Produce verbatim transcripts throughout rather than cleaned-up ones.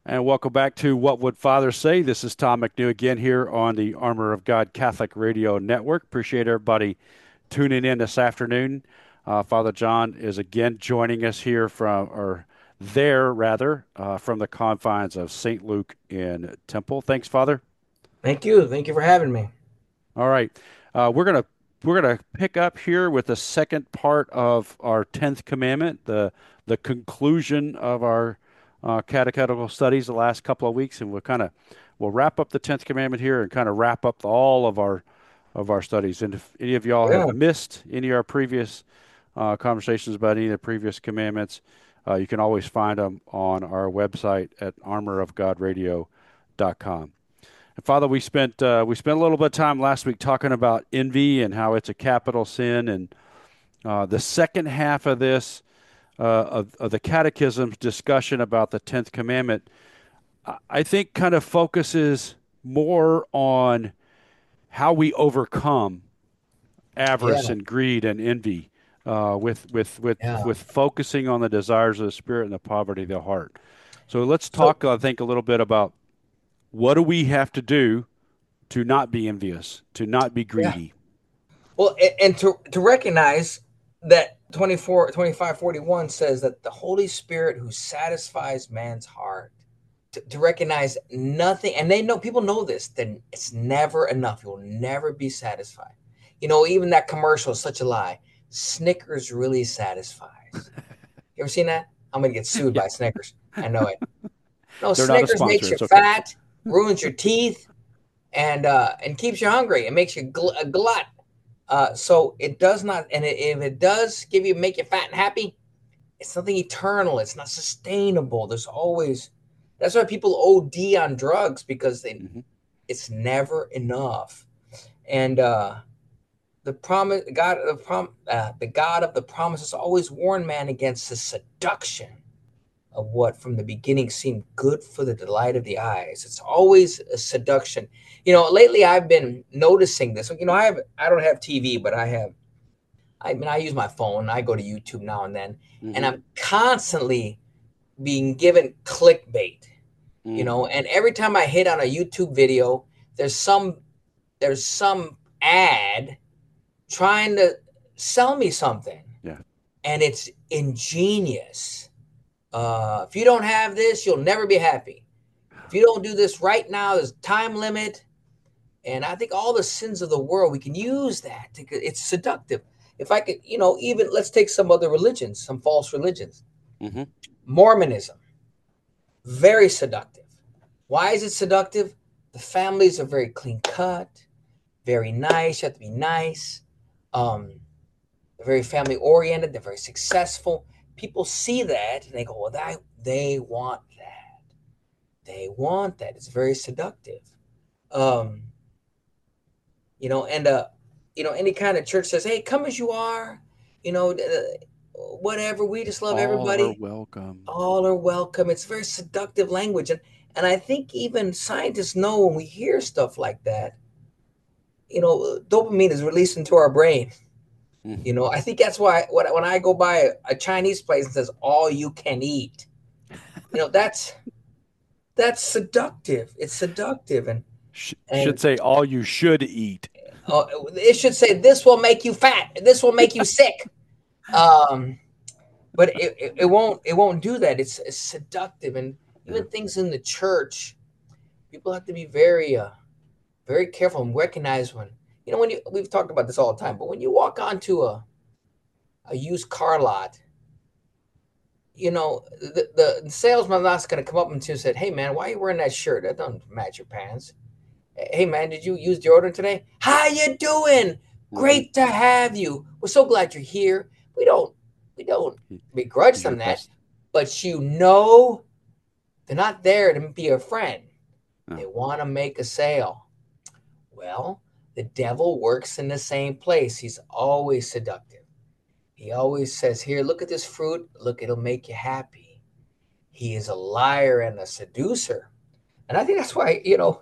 And welcome back to What Would Father Say? This is Tom McNew again here on the Armor of God Catholic Radio Network. Appreciate everybody tuning in this afternoon. Uh, Father John is again joining us here from, or there rather, uh, from the confines of Saint Luke in Temple. Thanks, Father. Thank you. Thank you for having me. All right, uh, we're gonna we're gonna pick up here with the second part of our tenth commandment, the the conclusion of our uh, catechetical studies the last couple of weeks, and we'll kind of we'll wrap up the tenth commandment here and kind of wrap up all of our of our studies. And if any of y'all have Yeah. missed any of our previous uh, conversations about any of the previous commandments, uh, you can always find them on our website at armor of god radio dot com. And Father, we spent uh, we spent a little bit of time last week talking about envy and how it's a capital sin, and uh, the second half of this uh, of, of the Catechism's discussion about the tenth commandment, I I think, kind of focuses more on how we overcome avarice Yeah. and greed and envy, uh, with with with Yeah. with focusing on the desires of the spirit and the poverty of the heart. So let's So, talk, I think, a little bit about what do we have to do to not be envious, to not be yeah. greedy. Well, a- and to, to recognize that twenty four, twenty five, forty one says that the Holy Spirit who satisfies man's heart, to, to recognize nothing, and they know, people know this, then it's never enough. You'll never be satisfied. You know, even that commercial is such a lie. Snickers really satisfies. You ever seen that? I'm going to get sued Yeah, by Snickers. I know it. No, they're not a Snickers makes sponsor. you It's okay. fat, ruins your teeth, and uh, and keeps you hungry. It makes you gl- a glut. Uh, so it does not, and it, if it does give you make you fat and happy, it's something eternal. It's not sustainable. There's always that's why people O D on drugs because they Hmm. it's never enough. And uh, the promise, God, the prom, uh, the God of the promises always warned man against the seduction of what from the beginning seemed good for the delight of the eyes. It's always a seduction. You know, lately I've been noticing this. You know, I have I don't have T V, but I have I mean I use my phone. I go to YouTube now and then, and Hmm. I'm constantly being given clickbait. You Mm. know, and every time I hit on a YouTube video, there's some there's some ad trying to sell me something, Yeah. and it's ingenious. Uh, if you don't have this, you'll never be happy. If you don't do this right now, there's time limit. And I think all the sins of the world, we can use that. To, it's seductive. If I could, you know, even let's take some other religions, some false religions. Hmm. Mormonism, very seductive. Why is it seductive? The families are very clean cut, very nice. You have to be nice. Um, they're very family oriented. They're very successful. People see that and they go, well, that, they want that. They want that. It's very seductive. Um, you know, and uh, you know, any kind of church says, "Hey, come as you are," you know, uh, whatever. We just love All are everybody. welcome. All are welcome. It's very seductive language, and and I think even scientists know when we hear stuff like that, you know, dopamine is released into our brain. You Hmm. know, I think that's why when when I go by a, a Chinese place and says "all you can eat," you know, that's that's seductive. It's seductive, and Sh- should and say all you should eat. uh, it should say this will make you fat. This will make you sick. Um, but it, it, it won't it won't do that. It's, it's seductive, and Yeah. even things in the church, people have to be very uh very careful and recognize when you know when you we've talked about this all the time, but when you walk onto a a used car lot, you know the the salesman not going to come up to you and say, "Hey man, why are you wearing that shirt? That doesn't match your pants." "Hey man, did you use deodorant today? How you doing? Hmm. Great to have you. We're so glad you're here." We don't we don't begrudge He's your them that, best. but you know they're not there to be a friend. They No. want to make a sale. Well, the devil works in the same place. He's always seductive. He always says, "Here, look at this fruit. Look, it'll make you happy." He is a liar and a seducer. And I think that's why, you know,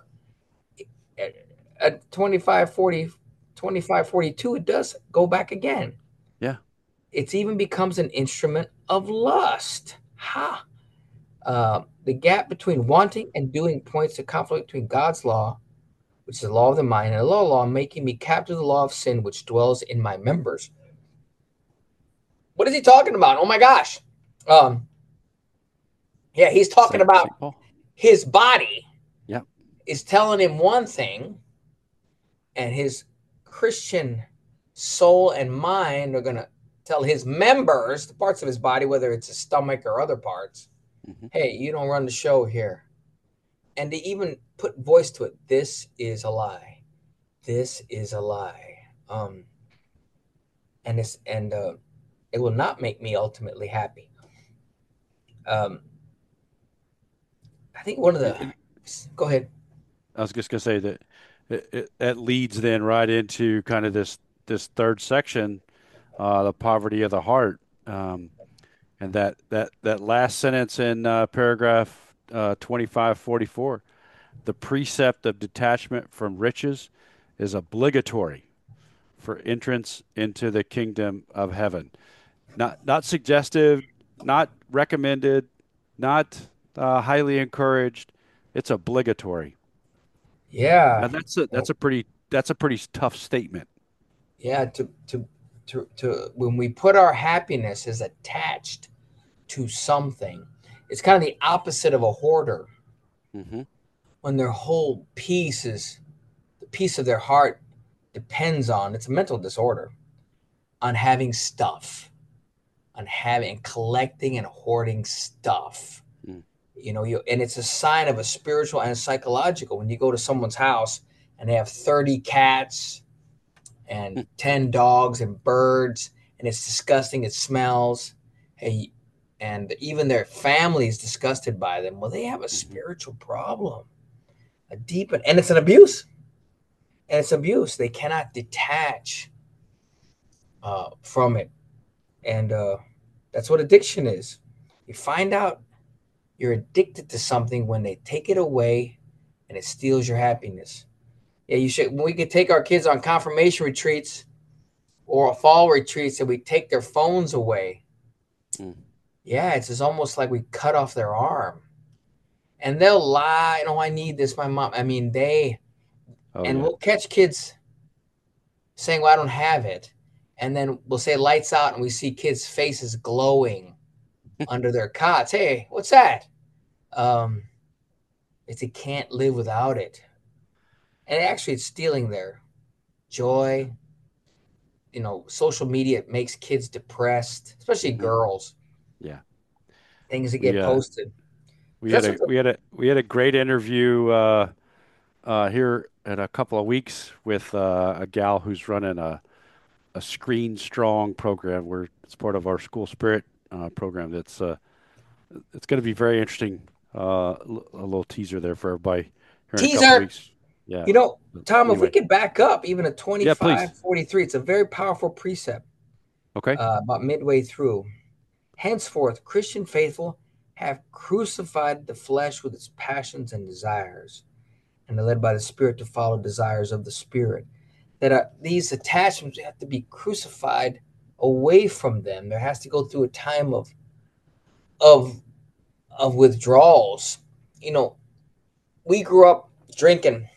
at twenty-five, forty, twenty-five, forty-two, it does go back again. Yeah. It even becomes an instrument of lust. Ha! Uh, the gap between wanting and doing points to conflict between God's law, which is the law of the mind, and the law of law, making me captive of the law of sin, which dwells in my members. What is he talking about? Oh my gosh. Um, yeah, he's talking Saint about Saint Paul. his body Yep. is telling him one thing, and his Christian soul and mind are going to tell his members, the parts of his body, whether it's his stomach or other parts, Mm-hmm. hey, you don't run the show here. And to even put voice to it, this is a lie. This is a lie. Um, and it's and uh, it will not make me ultimately happy. Um, I think one of It, the it, go ahead. I was just gonna say that it, it, that leads then right into kind of this this third section, uh, the poverty of the heart, um, and that that that last sentence in uh, paragraph uh, twenty-five forty-four, the precept of detachment from riches is obligatory for entrance into the kingdom of heaven. Not not suggestive, not recommended, not uh, highly encouraged. It's obligatory. Now Yeah. that's a Well, that's a pretty that's a pretty tough statement. yeah, to to to to when we put our happiness as attached to something, it's kind of the opposite of a hoarder. Hmm. When their whole piece is the piece of their heart depends on, it's a mental disorder, on having stuff, on having collecting and hoarding stuff. Mm. You know, you and it's a sign of a spiritual and a psychological. When you go to someone's house and they have thirty cats and ten dogs and birds, and it's disgusting, it smells. Hey, and even their family is disgusted by them. Well, they have a Hmm. spiritual problem, a deep, and it's an abuse. And it's abuse. They cannot detach uh, from it. And uh, that's what addiction is. You find out you're addicted to something when they take it away and it steals your happiness. Yeah, you should. We could take our kids on confirmation retreats or fall retreats and we take their phones away. Mm. Yeah, it's, it's almost like we cut off their arm. And they'll lie, oh, I need this, my mom. I mean, they, Oh and yeah. we'll catch kids saying, well, I don't have it. And then we'll say lights out and we see kids' faces glowing under their cots. Hey, what's that? Um, it's it can't live without it. And actually, it's stealing their joy. You know, social media makes kids depressed, especially Hmm. girls. Yeah. Things that We get uh posted. we had That's a what the, we had a we had a great interview uh, uh, here in a couple of weeks with uh, a gal who's running a a Screen Strong program. Where it's part of our School Spirit uh, program. That's uh, it's going to be very interesting. Uh, a little teaser there for everybody here in a couple of teaser. weeks. Yeah. You know, Tom, if we Anyway, could back up even a yeah, please. twenty-five forty-three, it's a very powerful precept Okay. uh, about midway through. Henceforth, Christian faithful have crucified the flesh with its passions and desires, and are led by the Spirit to follow desires of the Spirit. That uh, these attachments have to be crucified away from them. There has to go through a time of of of withdrawals. You know, we grew up drinking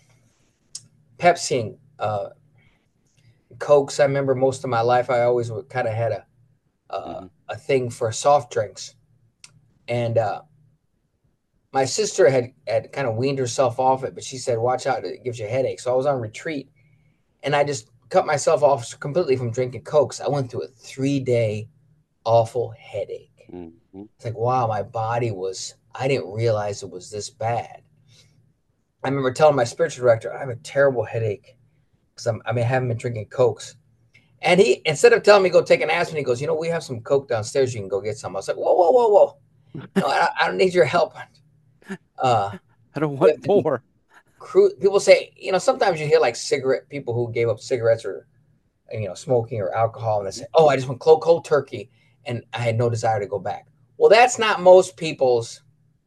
Pepsi and uh, Cokes. I remember most of my life, I always kind of had a uh, Hmm. a thing for soft drinks, and uh, my sister had had kind of weaned herself off it, but she said, "Watch out, it gives you a headache." So I was on retreat, and I just cut myself off completely from drinking Cokes. I went through a three day awful headache. Hmm. It's like, wow, my body was. I didn't realize it was this bad. I remember telling my spiritual director, "I have a terrible headache because I'm. I mean, I haven't been drinking Cokes." And he, instead of telling me go take an aspirin, he goes, "You know, we have some Coke downstairs. You can go get some." I was like, "Whoa, whoa, whoa, whoa! No, I, I don't need your help." Uh, I don't we want have to be more. cru- people say, you know, sometimes you hear like cigarette people who gave up cigarettes or you know smoking or alcohol, and they Hmm. say, "Oh, I just went cold, cold turkey, and I had no desire to go back." Well, that's not most people's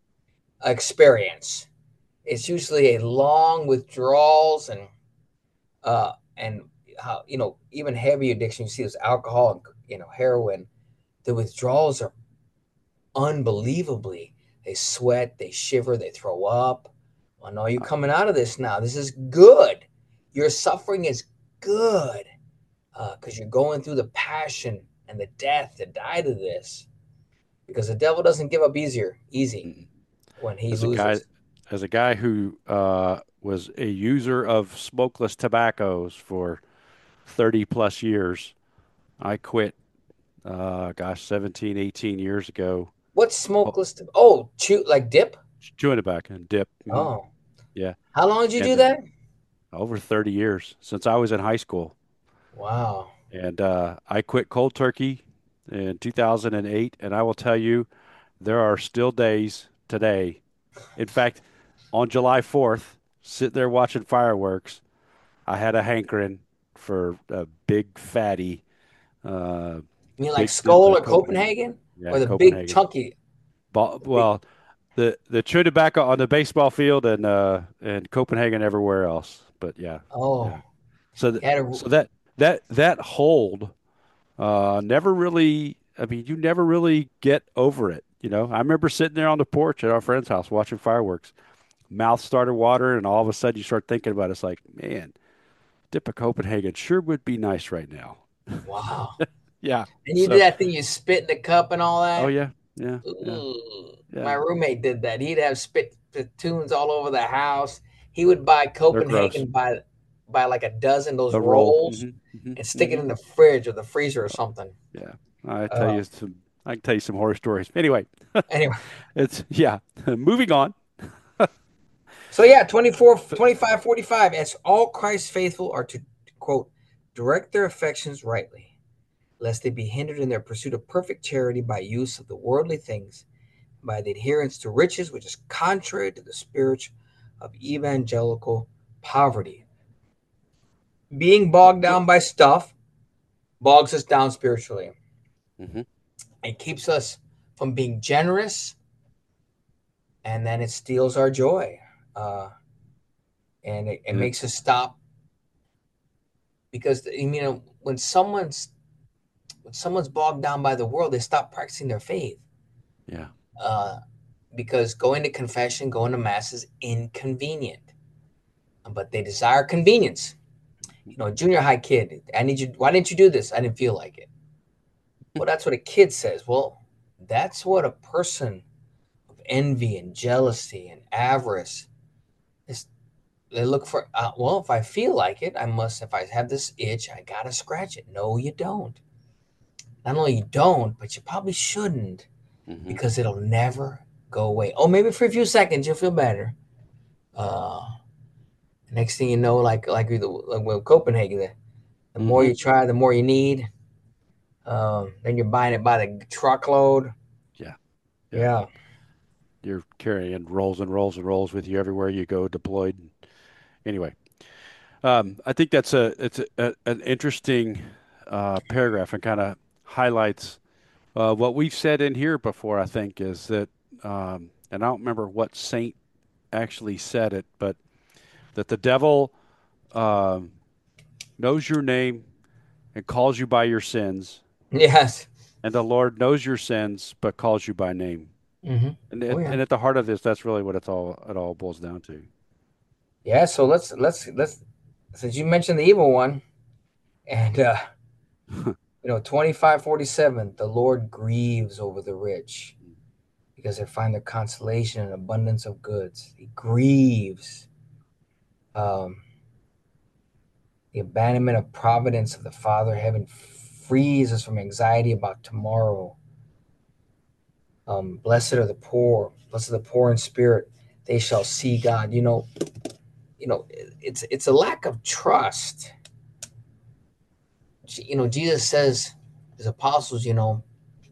experience. It's usually a long withdrawals and uh, and how you know even heavy addiction. You see this alcohol and you know heroin. The withdrawals are unbelievably. They sweat, they shiver, they throw up. Well, no, you're coming out of this now. This is good. Your suffering is good because uh, you're going through the passion and the death to die to this. Because the devil doesn't give up easier, easy when he As a guy, loses. as a guy who uh, was a user of smokeless tobaccos for thirty plus years, I quit, uh, gosh, seventeen, eighteen years ago. What's Oh, smokeless? To, oh, chew like dip. chewing tobacco and dip. Hmm. Oh, Yeah. how long did you do And that? over thirty years since I was in high school. Wow. And uh, I quit cold turkey in two thousand eight. And I will tell you, there are still days today. In fact, on July fourth, sitting there watching fireworks, I had a hankering for a big fatty, uh, You mean like big dip Skull of or Copenhagen. Copenhagen Yeah, or the big Copenhagen. chunky? The big. Well, the the chewing tobacco on the baseball field and uh and Copenhagen everywhere else. But yeah, Oh, yeah. So th you had a. so that that that hold uh never really. I mean, you never really get over it. You know, I remember sitting there on the porch at our friend's house watching fireworks. Mouth started watering, and all of a sudden you start thinking about it. It's like, man, dip of Copenhagen sure would be nice right now. Wow. Yeah. And you did So, that thing, you spit in the cup and all oh that. yeah, yeah, yeah, Ooh. My yeah. roommate did that. He'd have spit platoons all over the house. He would buy They're gross. Copenhagen by by like a dozen those The roll. rolls Hmm. Hmm. and stick it Hmm. in the fridge or the freezer or something. Yeah, I tell Uh, you some. I can tell you some horror stories. Anyway, anyway, it's yeah. Moving on. so yeah, twenty-four, twenty-five, forty-five. As all Christ's faithful are to, quote, direct their affections rightly, lest they be hindered in their pursuit of perfect charity by use of the worldly things, by the adherence to riches, which is contrary to the spirit of evangelical poverty. Being bogged down by stuff bogs us down spiritually. Mm-hmm. It keeps us from being generous, and then it steals our joy. Uh, and it, it Yeah, makes us stop because you know when someone's when someone's bogged down by the world, they stop practicing their faith. yeah, Uh, because going to confession, going to mass is inconvenient, but they desire convenience. You know, junior high kid, I need you. Why didn't you do this? I didn't feel like it. Well, that's what a kid says. Well, that's what a person of envy and jealousy and avarice is. They look for. Uh, well, if I feel like it, I must. If I have this itch, I gotta scratch it. No, you don't. Not only you don't, but you probably shouldn't mm-hmm. because it'll never go away. Oh, maybe for a few seconds you'll feel better. Uh, next thing you know, like like, the, like with Copenhagen, the, the more Mm-hmm. you try, the more you need. Um, then you're buying it by the truckload. Yeah, yeah. Yeah. You're carrying rolls and rolls and rolls with you everywhere you go, deployed. Anyway, um, I think that's a it's a, a, an interesting uh, paragraph and kind of highlights uh, what we've said in here before. I think is that, um, and I don't remember what saint actually said it, but that the devil um, knows your name and calls you by your sins, Yes. and the Lord knows your sins but calls you by name. Mm-hmm. And Oh at, yeah. and at the heart of this, that's really what it's all it all boils down to. Yeah. So let's let's let's since you mentioned the evil one, and uh, you know, twenty-five forty-seven, the Lord grieves over the rich because they find their consolation in abundance of goods. He grieves. Um, the abandonment of providence of the Father, heaven frees us from anxiety about tomorrow. Um, blessed are the poor, blessed are the poor in spirit, they shall see God. You know, you know, it's it's a lack of trust. You know, Jesus says his apostles, you know,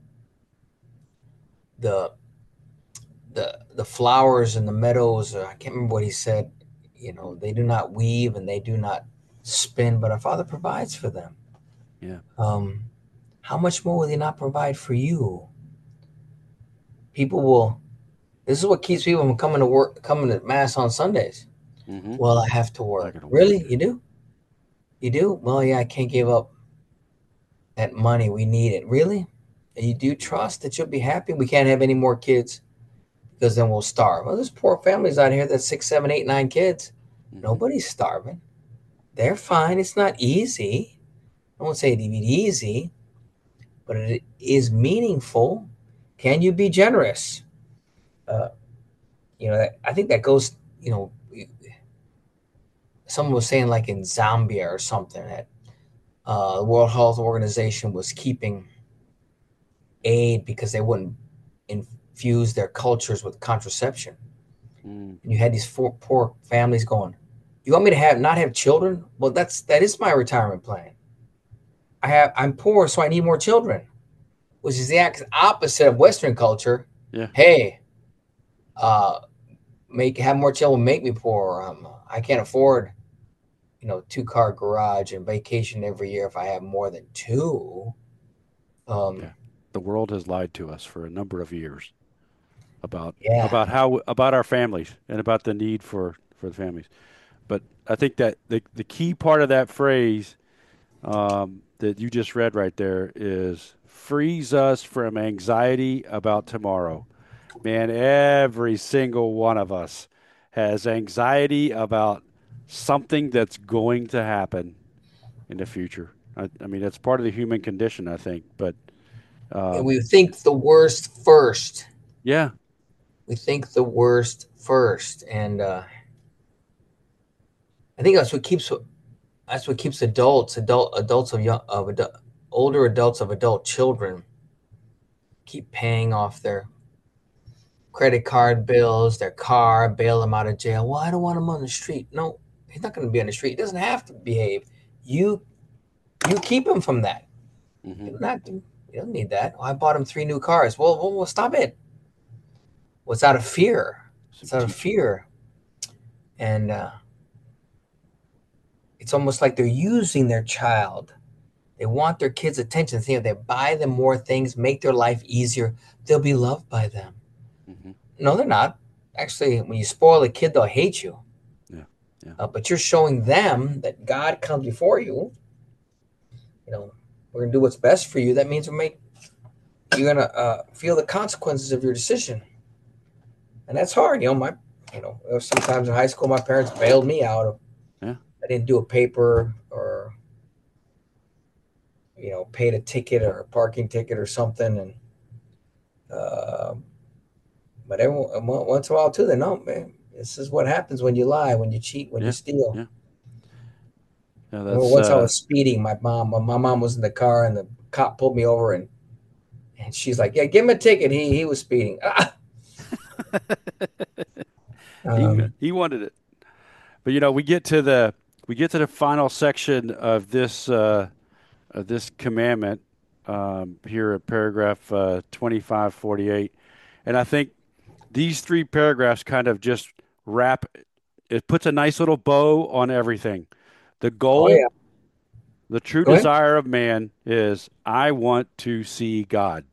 the the the flowers in the meadows, uh, I can't remember what he said, you know, they do not weave and they do not spin, but our Father provides for them. Yeah. Um, how much more will he not provide for you? People will, this is what keeps people from coming to work, coming to mass on Sundays. Mm-hmm. Well, I have to I work. gotta work. Really? You do? You do? Well, yeah, I can't give up that money. We need it. Really? And you do trust that you'll be happy? We can't have any more kids because then we'll starve. Well, there's poor families out here that's six, seven, eight, nine kids. Mm-hmm. Nobody's starving. They're fine. It's not easy. I won't say it'd be easy, but it is meaningful. Can you be generous? Uh, you know, I think that goes, you know, someone was saying like in Zambia or something that uh, the World Health Organization was keeping aid because they wouldn't infuse their cultures with contraception. Mm. And you had these four poor families going, "You want me to have not have children? Well, that's that is my retirement plan. I have I'm poor, so I need more children," which is the opposite of Western culture. Yeah. Hey, uh, make have more children, make me poor. Um, I can't afford, you know, two car garage and vacation every year if I have more than two. Um, Yeah. The world has lied to us for a number of years about yeah, about how about our families and about the need for for the families. But I think that the the key part of that phrase um, that you just read right there is frees us from anxiety about tomorrow. Man, every single one of us has anxiety about something that's going to happen in the future. I, I mean, that's part of the human condition, I think. But and um, we think the worst first. yeah, We think the worst first, and uh, I think that's what keeps that's what keeps adults, adult adults of young of adult, older adults of adult children keep paying off their credit card bills, their car, bail them out of jail. Well, I don't want him on the street. No, he's not going to be on the street. He doesn't have to behave. You you keep him from that. hmm You don't have to. You don't need that. Oh, I bought him three new cars. Well, well, well stop it. Well, it's out of fear. some It's out of teaching. fear, and uh, it's almost like they're using their child. They want their kids' attention. See, if they buy them more things, make their life easier, they'll be loved by them. hmm No, they're not. Actually, when you spoil a kid, they'll hate you. Yeah, yeah, Uh, but you're showing them that God comes before you. You know, we're gonna do what's best for you. That means we make you're gonna uh, feel the consequences of your decision, and that's hard. You know, my you know sometimes in high school, my parents bailed me out. yeah. I didn't do a paper or you know paid a ticket or a parking ticket or something, and uh, but every once in a while too, they know, man. This is what happens when you lie, when you cheat, when you Yeah, steal. yeah, yeah. I remember That's once I uh, was speeding. My mom, my mom was in the car, and the cop pulled me over, and and she's like, "Yeah, give him a ticket. He he was speeding." Ah! he Um, he wanted it. But you know, we get to the we get to the final section of this uh, of this commandment um, here at paragraph uh, twenty-five forty-eight, and I think these three paragraphs kind of just wrap. It puts a nice little bow on everything. The oh goal, yeah, the true go ahead. desire of man is, I want to see God,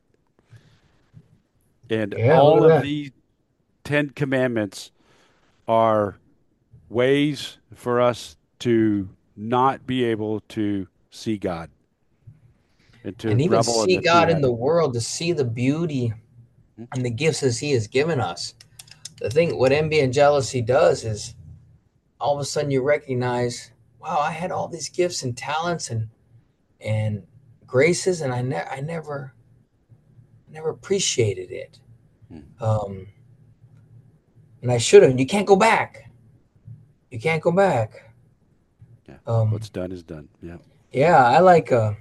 and Yeah, look all at of that. these Ten Commandments are ways for us to not be able to see God and to And even revel in see the true God in the happiness. world, to see the beauty Mhm. and the gifts as He has given us. The thing, what envy and jealousy does is, all of a sudden you recognize, wow, I had all these gifts and talents and and graces, and I ne- I never never appreciated it. Mhm. Um, and I should have. You can't go back. You can't go back. Yeah. Um, What's done is done. Yeah. yeah, I like uh,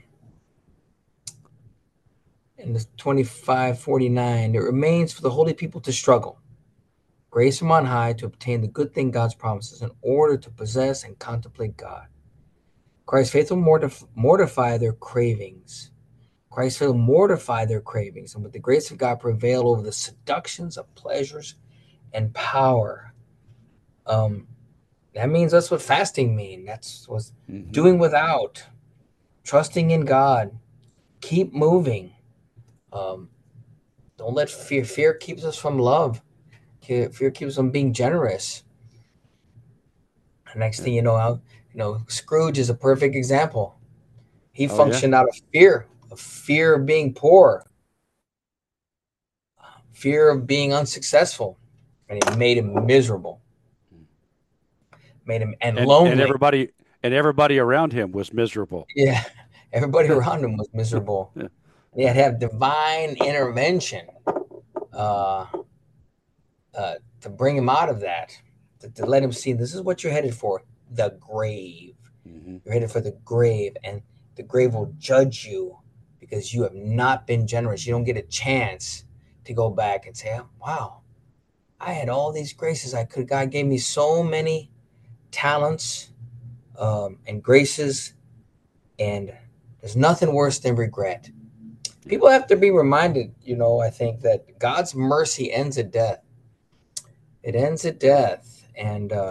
in the twenty-five forty-nine, it remains for the holy people to struggle, grace from on high to obtain the good thing God's promises in order to possess and contemplate God. Christ's faithful mortif- mortify their cravings. Christ faithful mortify their cravings, and with the grace of God prevail over the seductions of pleasures and power. Um, that means that's what fasting means. That's what hmm doing without, trusting in God, keep moving. Um, don't let fear. Fear keeps us from love. Fear keeps us from being generous. The next Yeah. thing you know, how you know Scrooge is a perfect example. He Oh yeah. functioned out of fear, of fear of being poor, fear of being unsuccessful, and it made him miserable, made him and And and lonely. everybody and everybody around him was miserable. Yeah, everybody around him was miserable. Yeah. He had to have divine intervention uh, uh, to bring him out of that, to, to let him see this is what you're headed for, the grave. Mhm. You're headed for the grave, and the grave will judge you because you have not been generous. You don't get a chance to go back and say, wow, I had all these graces. I could, God gave me so many talents um, and graces, and there's nothing worse than regret. Yeah. People have to be reminded, you know, I think that God's mercy ends at death. It ends at death, and uh,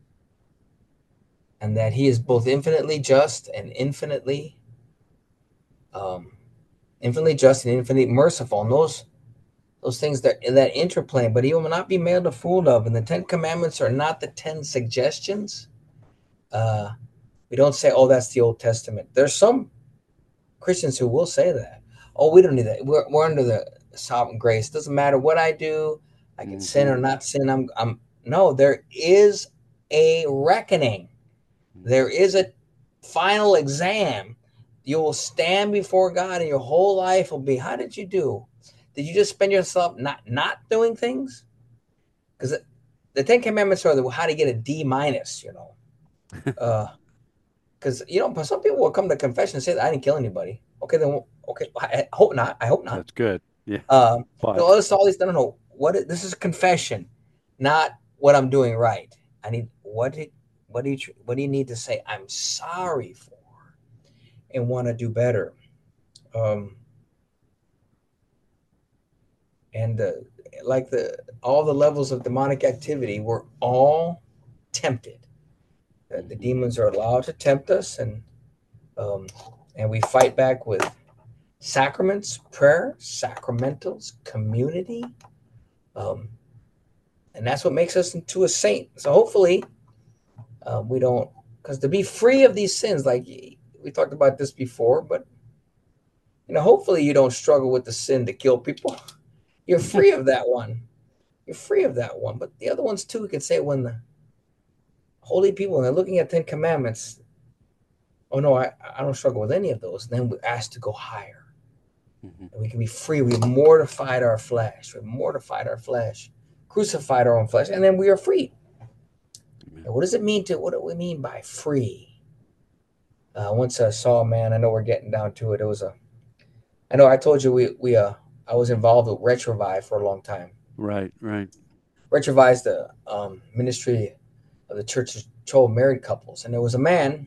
and that He is both infinitely just and infinitely, um, infinitely just and infinitely merciful. And those those things that that interplay, but He will not be made a fool of. And the Ten Commandments are not the ten suggestions. Uh, we don't say, "Oh, that's the Old Testament." There's some Christians who will say that. Oh, we don't need that. We're, we're under the sovereign grace. It doesn't matter what I do. I can sin Mhm. or not sin. I'm, I'm no, there is a reckoning. There is a final exam. You will stand before God and your whole life will be, how did you do? Did you just spend yourself not, not doing things? Because the Ten Commandments are the, how to get a D minus, you know. Uh, because you know, some people will come to confession and say that I didn't kill anybody. Okay, then okay, I hope not. I hope not. That's good. Yeah. Um, no, But let's all these. No, no, no. What is, this is confession, not what I'm doing right. I need what did what do you what do you need to say? I'm sorry for and want to do better. Um, and uh, like the all the levels of demonic activity, we're all tempted. The, the Mhm. demons are allowed to tempt us, and um, and we fight back with sacraments, prayer, sacramentals, community, um, and that's what makes us into a saint. So hopefully, uh, we don't, because to be free of these sins, like we talked about this before, but you know, hopefully you don't struggle with the sin to kill people. You're free of that one. You're free of that one, but the other ones too. We can say when the holy people and they're looking at Ten Commandments. Oh no, I, I don't struggle with any of those. And then we're asked to go higher. Mhm. And we can be free. We mortified our flesh. We mortified our flesh, crucified our own flesh, and then we are free. Amen. And what does it mean to? What do we mean by free? Uh, once I saw a man. I know we're getting down to it. It was a. I know I told you we we uh I was involved with Retrovive for a long time. Right, right. Retrovive is the um, ministry of the Church of Control Married Couples, and there was a man.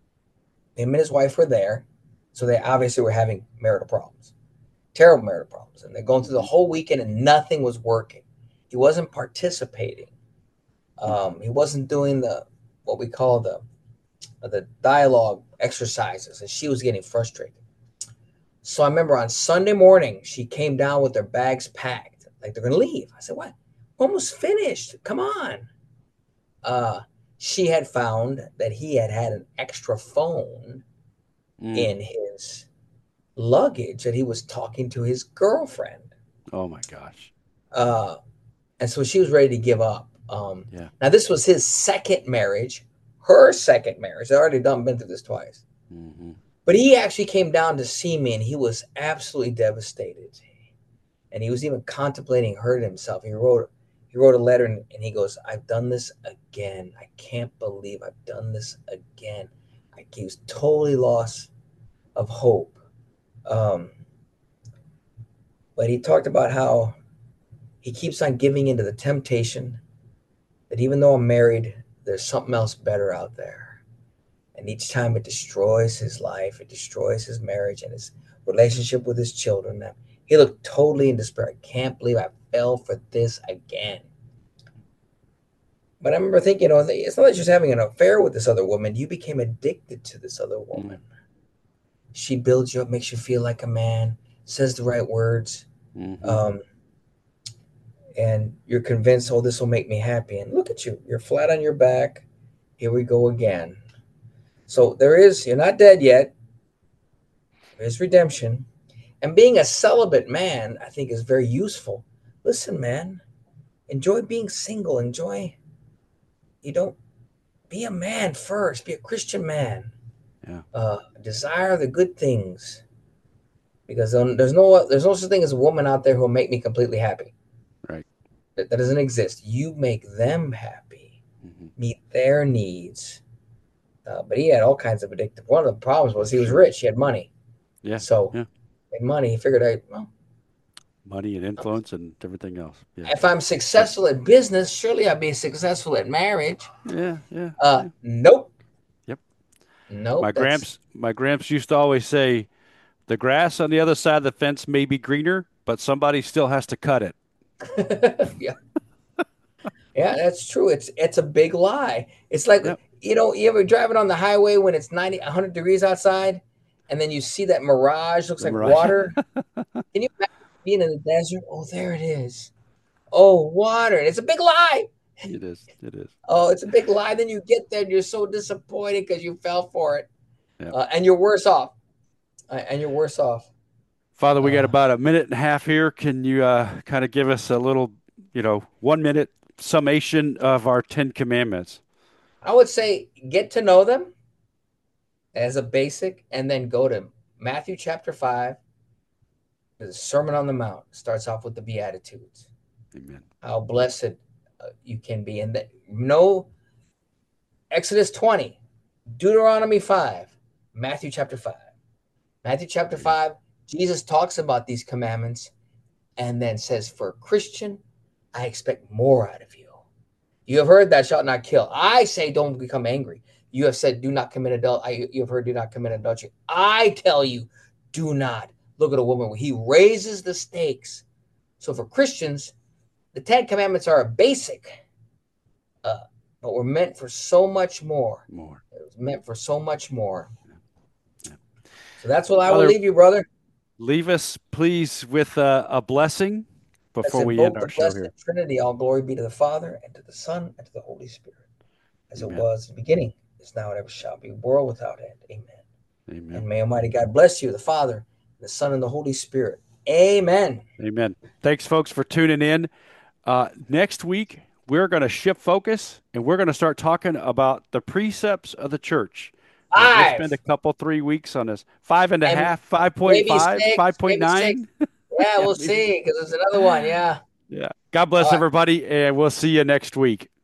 Him and his wife were there, so they obviously were having marital problems, terrible marital problems, and they're going through the Mhm. whole weekend and nothing was working. He wasn't participating. Um, he wasn't doing the what we call the the dialogue exercises, and she was getting frustrated. So I remember on Sunday morning, she came down with their bags packed, like they're gonna leave. I said, "What? Almost finished. Come on." Uh, she had found that he had had an extra phone Mm. in his luggage that he was talking to his girlfriend. Oh my gosh. Uh, and so she was ready to give up. Um, Yeah. now, this was his second marriage, her second marriage. They already done been through this twice. Mhm. But he actually came down to see me and he was absolutely devastated. And he was even contemplating hurting himself. He wrote he wrote a letter and, and he goes, I've done this again. I can't believe I've done this again. I, he was totally lost of hope. Um, but he talked about how he keeps on giving into the temptation that even though I'm married, there's something else better out there. And each time it destroys his life, it destroys his marriage and his relationship with his children. He looked totally in despair. I can't believe I fell for this again. But I remember thinking, you know, it's not that you're having an affair with this other woman. You became addicted to this other Mm. woman. She builds you up, makes you feel like a man, says the right words. Mhm. Um, and you're convinced, oh, this will make me happy. And look at you. You're flat on your back. Here we go again. So there is, you're not dead yet. There is redemption. And being a celibate man, I think, is very useful Listen, man, enjoy being single. Enjoy, you don't be a man first, be a Christian man. Yeah. Uh, desire the good things because there's no there's no such thing as a woman out there who will make me completely happy. Right. That, that doesn't exist. You make them happy, Mm-hmm. meet their needs. Uh, but he had all kinds of addictive. One of the problems was he was Sure. rich. He had money. Yeah. So, Yeah. with money, he figured out, well, Money and influence and everything else. Yeah. if I'm successful at business, surely I'll be successful at marriage. Yeah. Yeah. Uh, Yeah. nope, Yep. nope. My That's gramps, my gramps used to always say, the grass on the other side of the fence may be greener, but somebody still has to cut it. yeah, yeah. That's true. It's it's a big lie. It's like Yep. you know, you ever driving on the highway when it's ninety, one hundred degrees outside, and then you see that mirage looks like Right. water. Can you imagine being in the desert? Oh, there it is. Oh, water. And it's a big lie. It is. It is. Oh, it's a big lie. Then you get there and you're so disappointed because you fell for it. Yep. Uh, and you're worse off. Uh, and you're worse off. Father, we got Uh, about a minute and a half here. Can you uh, kind of give us a little, you know, one minute summation of our Ten Commandments? I would say get to know them as a basic and then go to Matthew chapter five. The Sermon on the Mount starts off with the Beatitudes. Amen. How blessed uh, you can be. And that, know Exodus twenty, Deuteronomy five, Matthew chapter five. Matthew chapter Amen. five, Jesus talks about these commandments and then says, for a Christian, I expect more out of you. You have heard that shalt not kill. I say don't become angry. You have said do not commit adultery. You have heard do not commit adultery. I tell you, do not look at a woman. He raises the stakes. So for Christians, the Ten Commandments are a basic, uh, but we're meant for so much more. More. It was meant for so much more. Yeah. So that's what I will Father, leave you, brother. leave us, please, with a, a blessing Let's before we end invoke our the show blessed here. Trinity. All glory be to the Father, and to the Son, and to the Holy Spirit, as it Amen. was in the beginning, is now, and ever shall be, world without end. Amen. Amen. And may Almighty God bless you, the Father, the Son, and the Holy Spirit. Amen. Amen. Thanks, folks, for tuning in. Uh, next week, we're going to shift focus and we're going to start talking about the precepts of the church. Uh, we'll spend a Five. couple, three weeks on this. Five and a And half, five point maybe five, six, five point maybe six. nine. Yeah, Yeah, we'll maybe. see, because there's another one. Yeah. Yeah. God bless All right. everybody, and we'll see you next week.